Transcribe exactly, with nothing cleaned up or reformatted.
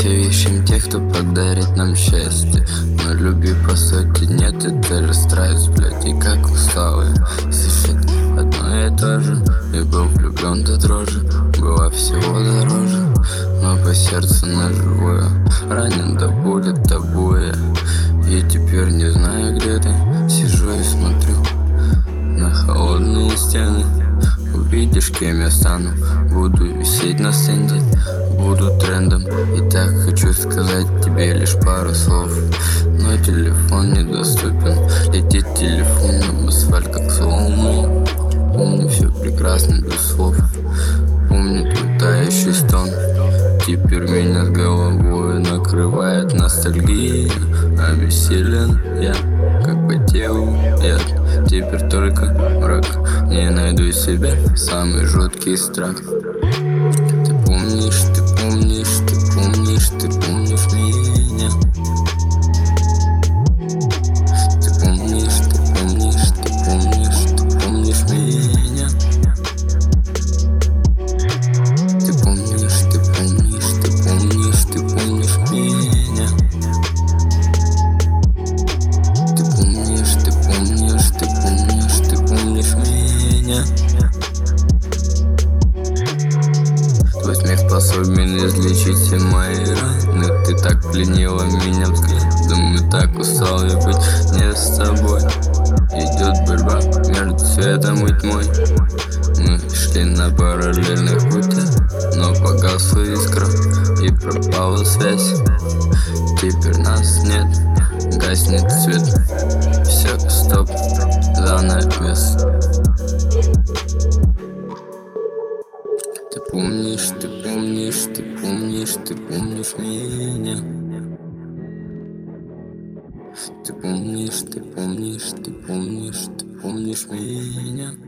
Все ищем тех, кто подарит нам счастье, но любви по сути нет, это расстраиваюсь, блядь, и как усталые слышать одно и то же. И был влюблен до дрожи, была всего дороже, но по сердцу на живое ранен до боли тобой. И теперь не знаю, где ты, сижу и смотрю на холодные стены. Увидишь, кем я стану, буду висеть на стенде, буду трендом. И так хочу сказать тебе лишь пару слов, но телефон недоступен. Летит телефон об асфальт, как слоумо. Помню все прекрасно без слов, помню твой тающий стон. Теперь меня с головой накрывает ностальгия. Обессилен я, как по телу яд. Теперь только мрак, не найду себе самый жуткий страх. Ты помнишь, ты помнишь, ты помнишь, ты помнишь меня. Ты помнишь, ты помнишь, ты помнишь, ты помнишь меня. Ты помнишь, ты помнишь, ты помнишь, ты помнишь меня. Ты помнишь, ты помнишь, ты помнишь, ты помнишь меня. Твой смех способен излечить все мои раны. Ты так пленила меня взглядом, и так устал я быть не с тобой. Идет борьба между светом и тьмой. Мы шли на параллельных путях, но погасла искра и пропала связь. Теперь нас нет, гаснет свет. Все, стоп, занавес. Ты помнишь, ты помнишь, ты помнишь, ты помнишь меня. Ты помнишь, ты помнишь, ты помнишь, ты помнишь меня.